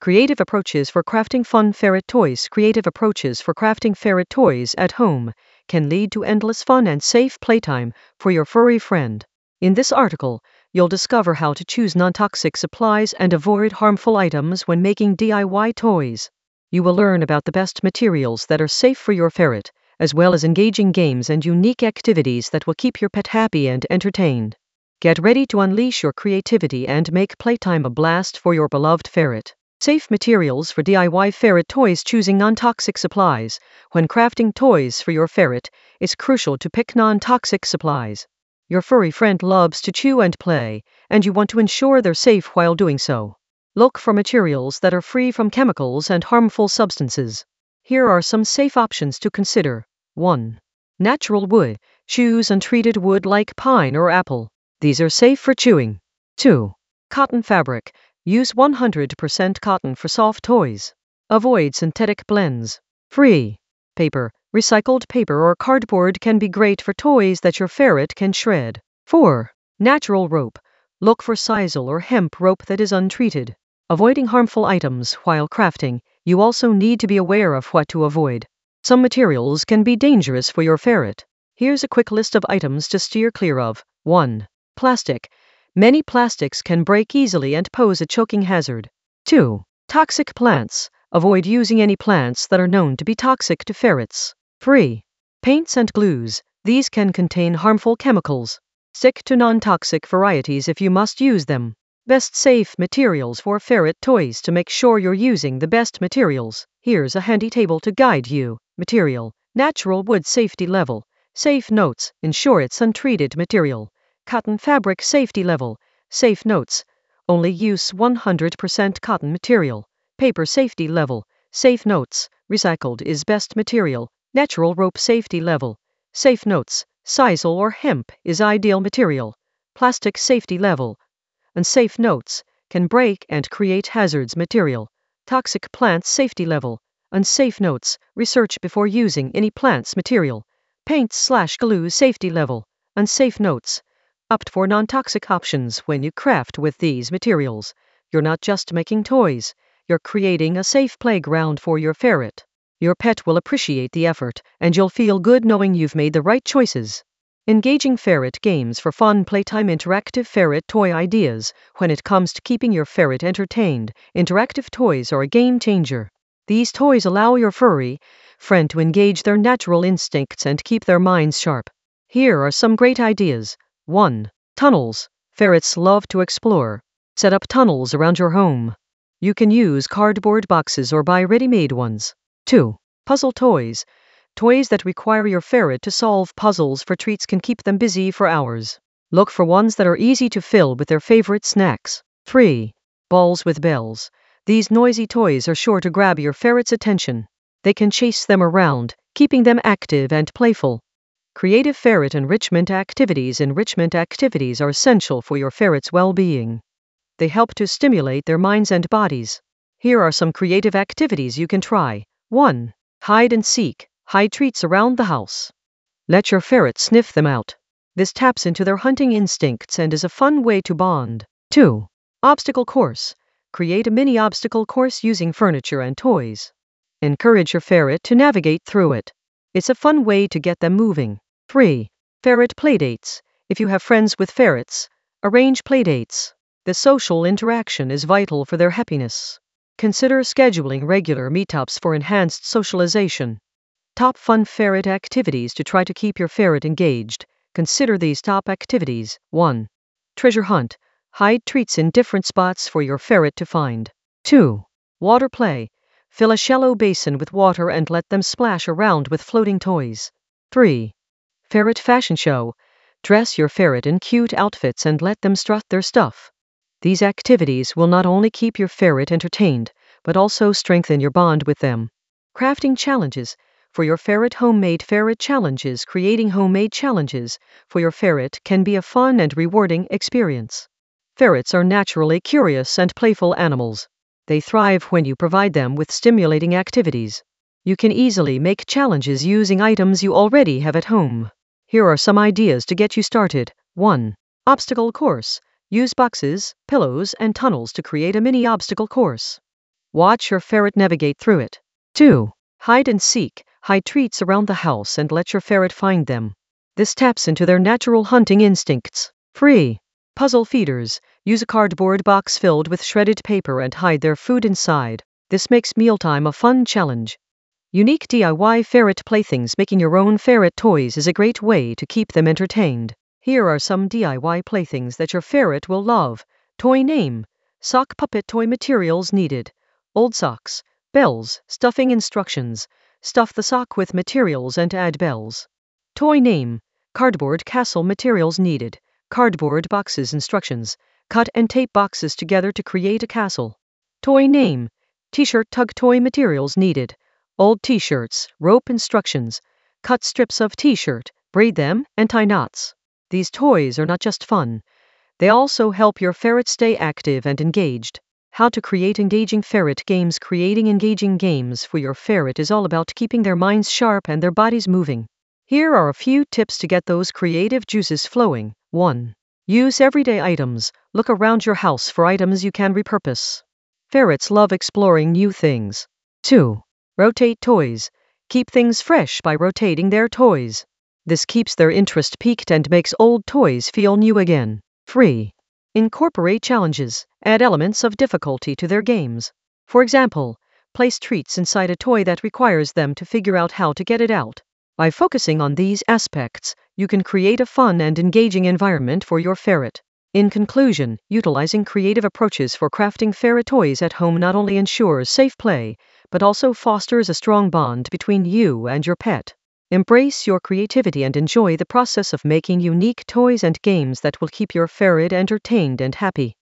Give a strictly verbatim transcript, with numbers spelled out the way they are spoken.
Creative approaches for crafting fun ferret toys. Creative approaches for crafting ferret toys at home can lead to endless fun and safe playtime for your furry friend. In this article, you'll discover how to choose non-toxic supplies and avoid harmful items when making D I Y toys. You will learn about the best materials that are safe for your ferret, as well as engaging games and unique activities that will keep your pet happy and entertained. Get ready to unleash your creativity and make playtime a blast for your beloved ferret. Safe materials for D I Y ferret toys. Choosing non-toxic supplies. When crafting toys for your ferret, it's crucial to pick non-toxic supplies. Your furry friend loves to chew and play, and you want to ensure they're safe while doing so. Look for materials that are free from chemicals and harmful substances. Here are some safe options to consider. one. Natural wood. Choose untreated wood like pine or apple. These are safe for chewing. two. Cotton fabric. Use one hundred percent cotton for soft toys. Avoid synthetic blends. three. Paper. Recycled paper or cardboard can be great for toys that your ferret can shred. four. Natural rope. Look for sisal or hemp rope that is untreated. Avoiding harmful items while crafting, you also need to be aware of what to avoid. Some materials can be dangerous for your ferret. Here's a quick list of items to steer clear of. one. Plastic. Many plastics can break easily and pose a choking hazard. two. Toxic plants. Avoid using any plants that are known to be toxic to ferrets. three. Paints and glues. These can contain harmful chemicals. Stick to non-toxic varieties if you must use them. Best safe materials for ferret toys. To make sure you're using the best materials, here's a handy table to guide you. Material. Natural wood safety level. Safe notes. Ensure it's untreated material. Cotton fabric safety level. Safe notes. Only use one hundred percent cotton material. Paper safety level. Safe notes. Recycled is best material. Natural rope safety level. Safe notes. Sisal or hemp is ideal material. Plastic safety level. Unsafe notes. Can break and create hazards material. Toxic plants safety level. Unsafe notes. Research before using any plants material. Paints slash glue safety level. Unsafe notes. Opt for non-toxic options when you craft with these materials. You're not just making toys, you're creating a safe playground for your ferret. Your pet will appreciate the effort, and you'll feel good knowing you've made the right choices. Engaging ferret games for fun playtime. Interactive ferret toy ideas. When it comes to keeping your ferret entertained, interactive toys are a game changer. These toys allow your furry friend to engage their natural instincts and keep their minds sharp. Here are some great ideas. one. Tunnels. Ferrets love to explore. Set up tunnels around your home. You can use cardboard boxes or buy ready-made ones. two. Puzzle toys. Toys that require your ferret to solve puzzles for treats can keep them busy for hours. Look for ones that are easy to fill with their favorite snacks. three. Balls with bells. These noisy toys are sure to grab your ferret's attention. They can chase them around, keeping them active and playful. Creative ferret enrichment activities. Enrichment activities are essential for your ferret's well-being. They help to stimulate their minds and bodies. Here are some creative activities you can try. one. Hide and seek. Hide treats around the house. Let your ferret sniff them out. This taps into their hunting instincts and is a fun way to bond. two. Obstacle course. Create a mini obstacle course using furniture and toys. Encourage your ferret to navigate through it. It's a fun way to get them moving. three. Ferret playdates. If you have friends with ferrets, arrange playdates. The social interaction is vital for their happiness. Consider scheduling regular meetups for enhanced socialization. Top fun ferret activities to try to keep your ferret engaged. Consider these top activities. one. Treasure hunt. Hide treats in different spots for your ferret to find. two. Water play. Fill a shallow basin with water and let them splash around with floating toys. three. Ferret fashion show. Dress your ferret in cute outfits and let them strut their stuff. These activities will not only keep your ferret entertained, but also strengthen your bond with them. Crafting challenges. For your ferret. Homemade ferret challenges. Creating homemade challenges for your ferret can be a fun and rewarding experience. Ferrets are naturally curious and playful animals. They thrive when you provide them with stimulating activities. You can easily make challenges using items you already have at home. Here are some ideas to get you started. one. Obstacle course. Use boxes, pillows, and tunnels to create a mini obstacle course. Watch your ferret navigate through it. two. Hide and seek. Hide treats around the house and let your ferret find them. This taps into their natural hunting instincts. three. Puzzle feeders. Use a cardboard box filled with shredded paper and hide their food inside. This makes mealtime a fun challenge. Unique D I Y ferret playthings. Making your own ferret toys is a great way to keep them entertained. Here are some D I Y playthings that your ferret will love. Toy name. Sock puppet toy materials needed. Old socks. Bells. Stuffing instructions. Stuff the sock with materials and add bells. Toy name. Cardboard castle materials needed. Cardboard boxes instructions. Cut and tape boxes together to create a castle. Toy name. T-shirt tug toy materials needed. Old t-shirts. Rope instructions. Cut strips of t-shirt, braid them, and tie knots. These toys are not just fun. They also help your ferret stay active and engaged. How to create engaging ferret games. Creating engaging games for your ferret is all about keeping their minds sharp and their bodies moving. Here are a few tips to get those creative juices flowing. one. Use everyday items. Look around your house for items you can repurpose. Ferrets love exploring new things. two. Rotate toys. Keep things fresh by rotating their toys. This keeps their interest piqued and makes old toys feel new again. three. Incorporate challenges. Add elements of difficulty to their games. For example, place treats inside a toy that requires them to figure out how to get it out. By focusing on these aspects, you can create a fun and engaging environment for your ferret. In conclusion, utilizing creative approaches for crafting ferret toys at home not only ensures safe play, but also fosters a strong bond between you and your pet. Embrace your creativity and enjoy the process of making unique toys and games that will keep your ferret entertained and happy.